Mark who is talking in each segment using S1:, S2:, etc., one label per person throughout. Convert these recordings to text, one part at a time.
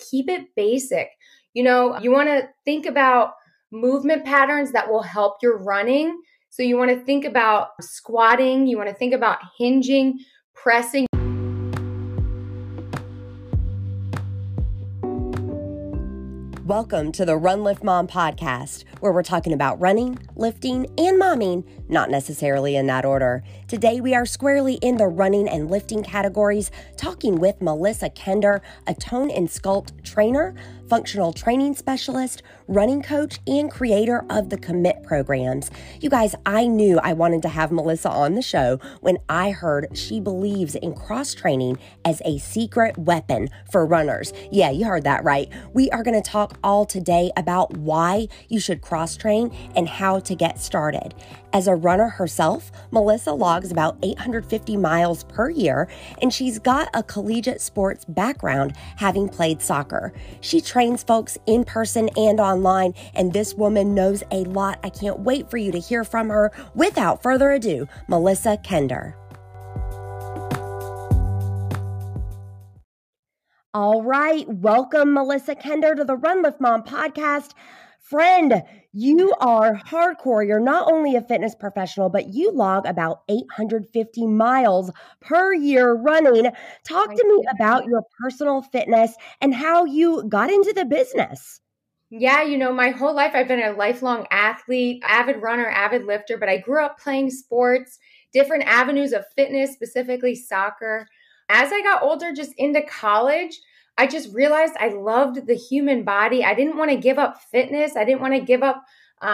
S1: Keep it basic. You want to think about movement patterns that will help your running. So you want to think about squatting, you want to think about hinging, pressing.
S2: Welcome to the Run Lift Mom podcast, where we're talking about running, lifting, and momming, not necessarily in that order. Today, we are squarely in the running and lifting categories, talking with Melissa Kender, a tone and sculpt trainer, functional training specialist, running coach, and creator of the Commit programs. You guys, I knew I wanted to have Melissa on the show when I heard she believes in cross-training as a secret weapon for runners. Yeah, you heard that right. We are going to talk all today about why you should cross-train and how to get started. As a runner herself, Melissa logs about 850 miles per year, and she's got a collegiate sports background, having played soccer. She trains folks in person and online, and this woman knows a lot. I can't wait for you to hear from her. Without further ado, Melissa Kender. All right, welcome Melissa Kender to the Run Lift Mom podcast. Friend, you are hardcore. You're not only a fitness professional, but you log about 850 miles per year running. Talk to me about your personal fitness and how you got into the business.
S1: Yeah, my whole life I've been a lifelong athlete, avid runner, avid lifter, but I grew up playing sports, different avenues of fitness, specifically soccer. As I got older, just into college, I just realized I loved the human body. I didn't want to give up fitness. I didn't want to give up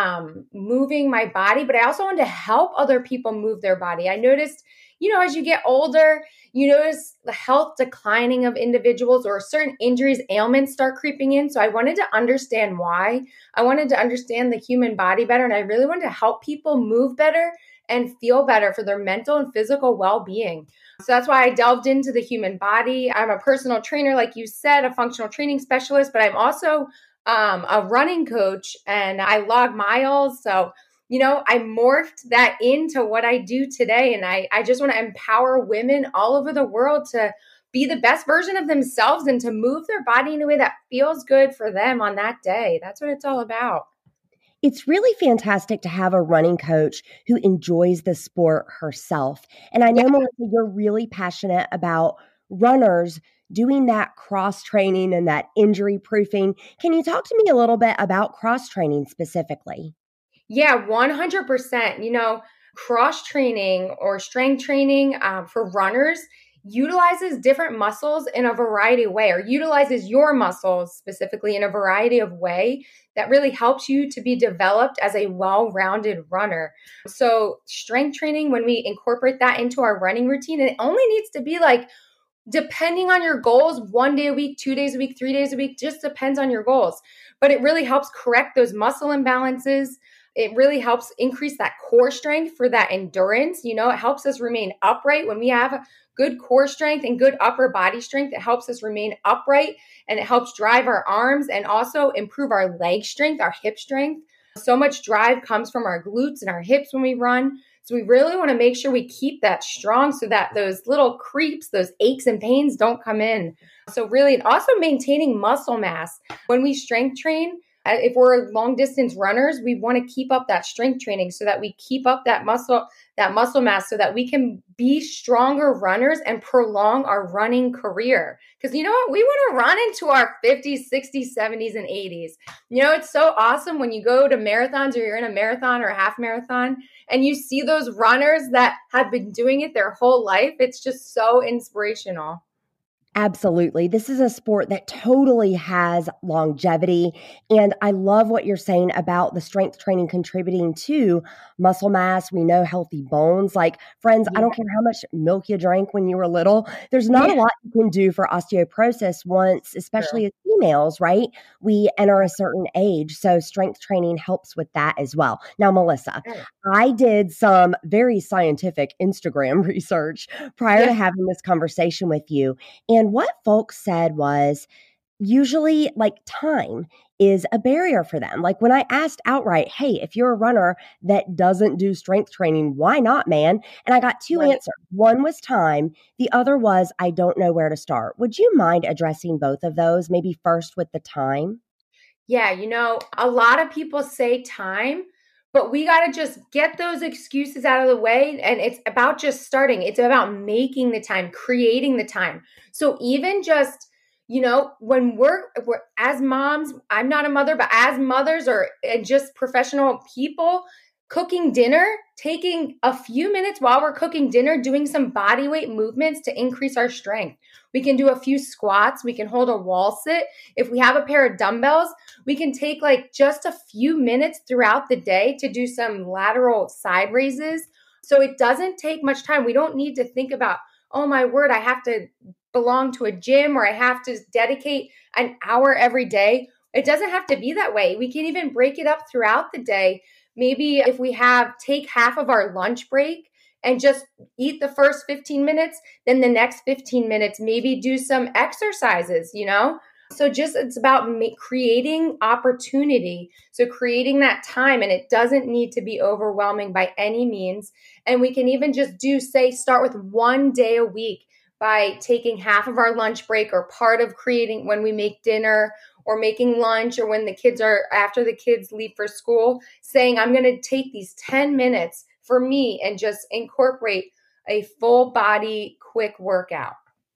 S1: moving my body, but I also wanted to help other people move their body. I noticed, as you get older, you notice the health declining of individuals or certain injuries, ailments start creeping in. So I wanted to understand why. I wanted to understand the human body better. And I really wanted to help people move better and feel better for their mental and physical well-being. So that's why I delved into the human body. I'm a personal trainer, like you said, a functional training specialist, but I'm also a running coach and I log miles. So, I morphed that into what I do today. And I just want to empower women all over the world to be the best version of themselves and to move their body in a way that feels good for them on that day. That's what it's all about.
S2: It's really fantastic to have a running coach who enjoys the sport herself. And I know, Melissa, you're really passionate about runners doing that cross-training and that injury proofing. Can you talk to me a little bit about cross-training specifically?
S1: Yeah, 100%. Cross-training or strength training for runners utilizes different muscles in a variety of way, or utilizes your muscles specifically in a variety of way that really helps you to be developed as a well-rounded runner. So strength training, when we incorporate that into our running routine, it only needs to be depending on your goals, 1 day a week, 2 days a week, 3 days a week, just depends on your goals. But it really helps correct those muscle imbalances. It really helps increase that core strength for that endurance. It helps us remain upright when we have good core strength and good upper body strength. It helps us remain upright and it helps drive our arms and also improve our leg strength, our hip strength. So much drive comes from our glutes and our hips when we run. So we really want to make sure we keep that strong so that those little creeps, those aches and pains don't come in. So really, and also maintaining muscle mass. When we strength train, if we're long distance runners, we want to keep up that strength training so that we keep up that muscle mass so that we can be stronger runners and prolong our running career. Because you know what? We want to run into our 50s, 60s, 70s, and 80s. It's so awesome when you go to marathons or you're in a marathon or a half marathon and you see those runners that have been doing it their whole life. It's just so inspirational.
S2: Absolutely. This is a sport that totally has longevity. And I love what you're saying about the strength training contributing to muscle mass. We know healthy bones. Friends, I don't care how much milk you drank when you were little. There's not a lot you can do for osteoporosis once, especially as females, right? We enter a certain age. So strength training helps with that as well. Now, Melissa, I did some very scientific Instagram research prior to having this conversation with you. And what folks said was usually like time is a barrier for them. Like when I asked outright, hey, if you're a runner that doesn't do strength training, why not, man? And I got two
S1: Right.
S2: answers. One was time, the other was I don't know where to start. Would you mind addressing both of those? Maybe first with the time?
S1: Yeah, a lot of people say time, but we got to just get those excuses out of the way. And it's about just starting, it's about making the time, creating the time. So even just, when we're as moms, I'm not a mother, but as mothers or just professional people, cooking dinner, taking a few minutes while we're cooking dinner, doing some body weight movements to increase our strength. We can do a few squats. We can hold a wall sit. If we have a pair of dumbbells, we can take like just a few minutes throughout the day to do some lateral side raises. So it doesn't take much time. We don't need to think about, oh my word, I have to belong to a gym or I have to dedicate an hour every day. It doesn't have to be that way. We can even break it up throughout the day. Maybe if we take half of our lunch break and just eat the first 15 minutes, then the next 15 minutes, maybe do some exercises, So just it's about creating opportunity. So creating that time, and it doesn't need to be overwhelming by any means. And we can even just start with 1 day a week by taking half of our lunch break or part of creating when we make dinner or making lunch or when after the kids leave for school, saying, I'm going to take these 10 minutes for me and just incorporate a full body quick workout.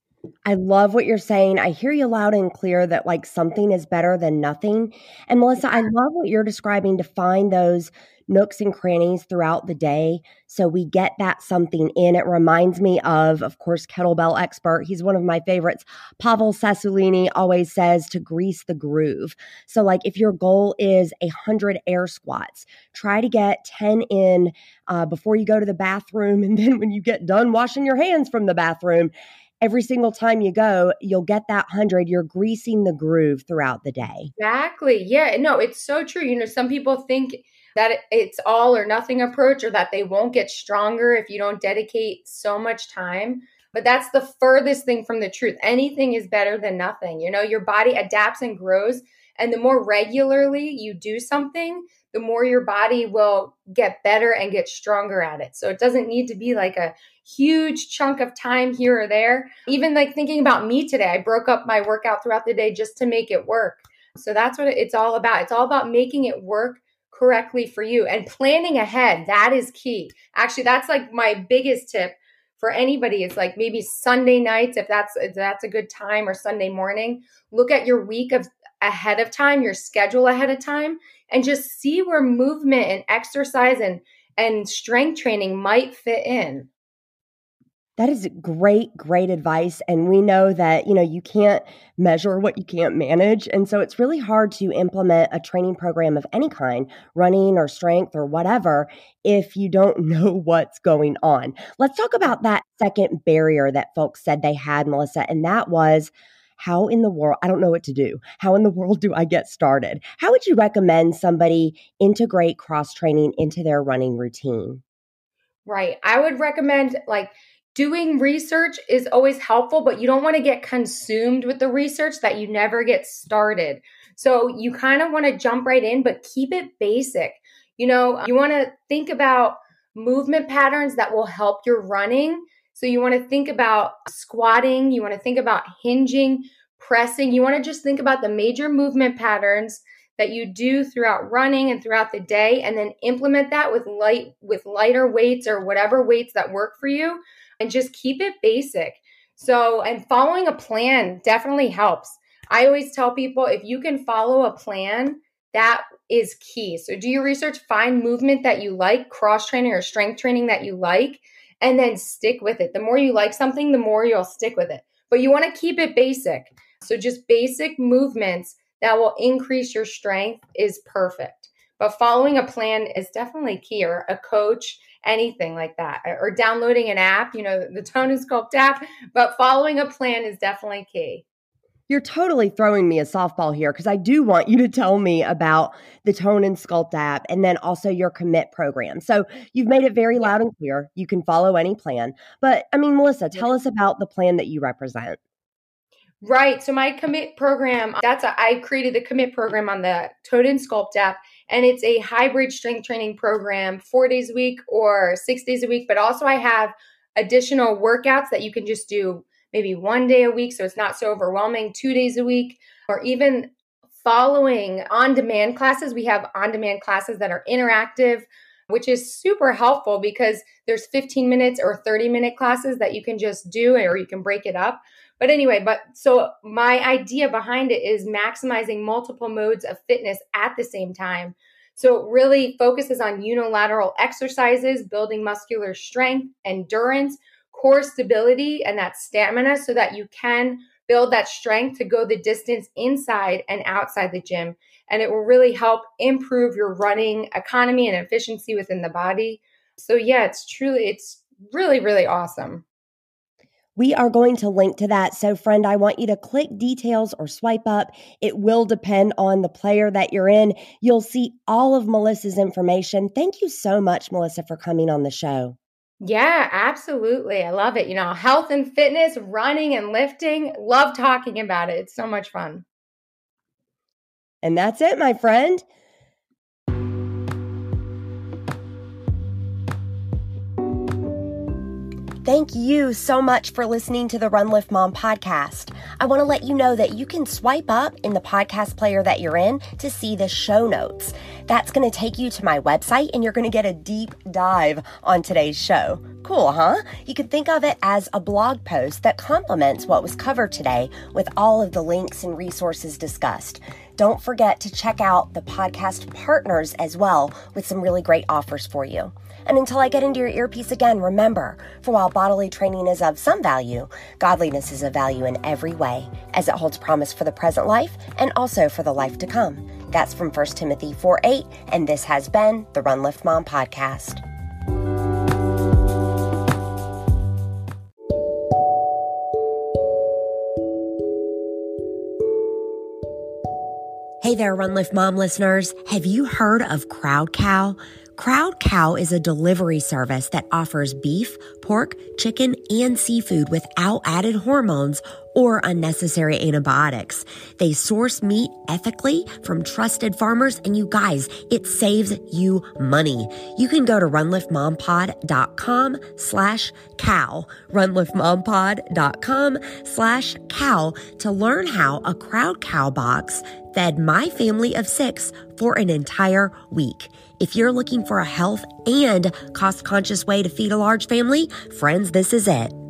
S2: I love what you're saying. I hear you loud and clear that like something is better than nothing. And Melissa, I love what you're describing to find those nooks and crannies throughout the day so we get that something in. It reminds me of course, kettlebell expert. He's one of my favorites. Pavel Sassolini always says to grease the groove. So like if your goal is 100 air squats, try to get 10 in before you go to the bathroom. And then when you get done washing your hands from the bathroom, every single time you go, you'll get that 100. You're greasing the groove throughout the day.
S1: Exactly. Yeah. No, it's so true. Some people think that it's all or nothing approach or that they won't get stronger if you don't dedicate so much time. But that's the furthest thing from the truth. Anything is better than nothing. Your body adapts and grows. And the more regularly you do something, the more your body will get better and get stronger at it. So it doesn't need to be like a huge chunk of time here or there. Even like thinking about me today, I broke up my workout throughout the day just to make it work. So that's what it's all about. It's all about making it work correctly for you and planning ahead. That is key. Actually, that's like my biggest tip for anybody. Is like maybe Sunday nights, if that's a good time, or Sunday morning, look at your week ahead of time, your schedule ahead of time, and just see where movement and exercise and strength training might fit in.
S2: That is great, great advice. And we know that, you can't measure what you can't manage. And so it's really hard to implement a training program of any kind, running or strength or whatever, if you don't know what's going on. Let's talk about that second barrier that folks said they had, Melissa. And that was, how in the world, I don't know what to do. How in the world do I get started? How would you recommend somebody integrate cross training into their running routine?
S1: Right. I would recommend doing research is always helpful, but you don't want to get consumed with the research that you never get started. So you kind of want to jump right in, but keep it basic. You want to think about movement patterns that will help your running. So you want to think about squatting, you want to think about hinging, pressing. You want to just think about the major movement patterns that you do throughout running and throughout the day, and then implement that with lighter weights or whatever weights that work for you, and just keep it basic. So, and following a plan definitely helps. I always tell people, if you can follow a plan, that is key. So do your research, find movement that you like, cross training or strength training that you like, and then stick with it. The more you like something, the more you'll stick with it. But you want to keep it basic. So just basic movements that will increase your strength is perfect. But following a plan is definitely key, or a coach, anything like that, or downloading an app, the Tone and Sculpt app, but following a plan is definitely key.
S2: You're totally throwing me a softball here, because I do want you to tell me about the Tone and Sculpt app and then also your commit program. So you've made it very loud and clear. You can follow any plan. But I mean, Melissa, tell us about the plan that you represent.
S1: Right. So my commit program, I created the commit program on the Toad & Sculpt app, and it's a hybrid strength training program, 4 days a week or 6 days a week. But also I have additional workouts that you can just do maybe 1 day a week. So it's not so overwhelming, 2 days a week, or even following on-demand classes. We have on-demand classes that are interactive, which is super helpful because there's 15 minutes or 30-minute classes that you can just do, or you can break it up. But anyway, so my idea behind it is maximizing multiple modes of fitness at the same time. So it really focuses on unilateral exercises, building muscular strength, endurance, core stability, and that stamina so that you can build that strength to go the distance inside and outside the gym. And it will really help improve your running economy and efficiency within the body. So yeah, it's really, really awesome.
S2: We are going to link to that. So friend, I want you to click details or swipe up. It will depend on the player that you're in. You'll see all of Melissa's information. Thank you so much, Melissa, for coming on the show.
S1: Yeah, absolutely. I love it. Health and fitness, running and lifting. Love talking about it. It's so much fun.
S2: And that's it, my friend. Thank you so much for listening to the Run Lift Mom podcast. I want to let you know that you can swipe up in the podcast player that you're in to see the show notes. That's going to take you to my website and you're going to get a deep dive on today's show. Cool, huh? You can think of it as a blog post that complements what was covered today with all of the links and resources discussed. Don't forget to check out the podcast partners as well with some really great offers for you. And until I get into your earpiece again, remember, for while bodily training is of some value, godliness is of value in every way, as it holds promise for the present life and also for the life to come. That's from 1 Timothy 4:8, and this has been the Run Lift Mom podcast. Hey there, Run Lift Mom listeners. Have you heard of Crowd Cow? Crowd Cow is a delivery service that offers beef, pork, chicken, and seafood without added hormones or unnecessary antibiotics. They source meat ethically from trusted farmers, and you guys, it saves you money. You can go to runliftmompod.com/cow, runliftmompod.com/cow to learn how a Crowd Cow box fed my family of 6 for an entire week. If you're looking for a health and cost-conscious way to feed a large family, friends, this is it.